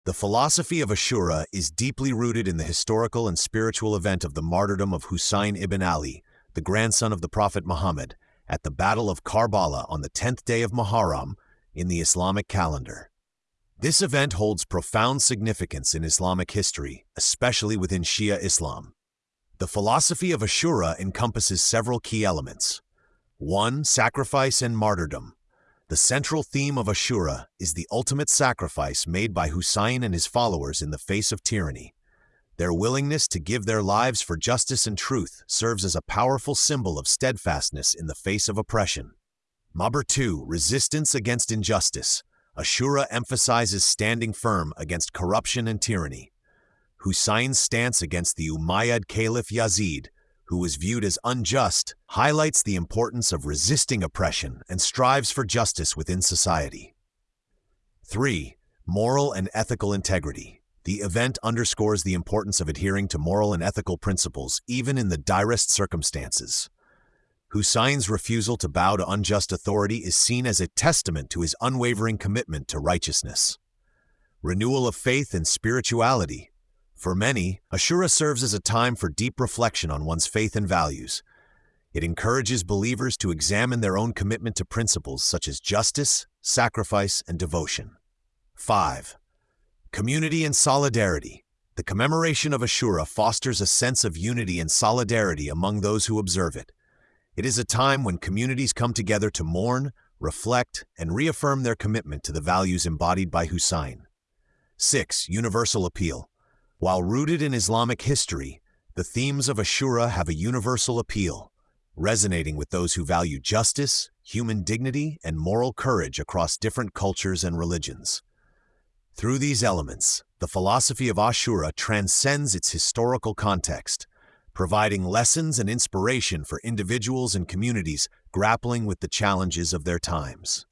The philosophy of Ashura is deeply rooted in the historical and spiritual event of the martyrdom of Husayn ibn Ali, the grandson of the Prophet Muhammad, at the Battle of Karbala on the 10th day of Muharram in the Islamic calendar. This event holds profound significance in Islamic history, especially within Shia Islam. The philosophy of Ashura encompasses several key elements. 1. Sacrifice and martyrdom. The central theme of Ashura is the ultimate sacrifice made by Husayn and his followers in the face of tyranny. Their willingness to give their lives for justice and truth serves as a powerful symbol of steadfastness in the face of oppression. Number 2. Resistance against injustice. Ashura emphasizes standing firm against corruption and tyranny. Husayn's stance against the Umayyad Caliph Yazid, who was viewed as unjust, highlights the importance of resisting oppression and strives for justice within society. 3. Moral and ethical integrity. The event underscores the importance of adhering to moral and ethical principles, even in the direst circumstances. Husayn's refusal to bow to unjust authority is seen as a testament to his unwavering commitment to righteousness. Renewal of faith and spirituality. For many, Ashura serves as a time for deep reflection on one's faith and values. It encourages believers to examine their own commitment to principles such as justice, sacrifice, and devotion. 5. Community and solidarity. The commemoration of Ashura fosters a sense of unity and solidarity among those who observe it. It is a time when communities come together to mourn, reflect, and reaffirm their commitment to the values embodied by Husayn. 6. Universal appeal. While rooted in Islamic history, the themes of Ashura have a universal appeal, resonating with those who value justice, human dignity, and moral courage across different cultures and religions. Through these elements, the philosophy of Ashura transcends its historical context, providing lessons and inspiration for individuals and communities grappling with the challenges of their times.